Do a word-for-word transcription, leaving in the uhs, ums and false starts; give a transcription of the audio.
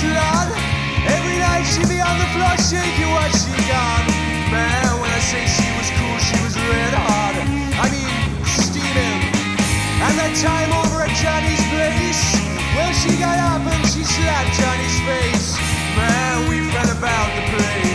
slut. Every night she'd be on the floor shaking what she got. Man, when I say she was cool, she was red hot. I mean, steaming. And that time over at Johnny's place, well, she got up and she slapped Johnny's face. Man, we fell about the place.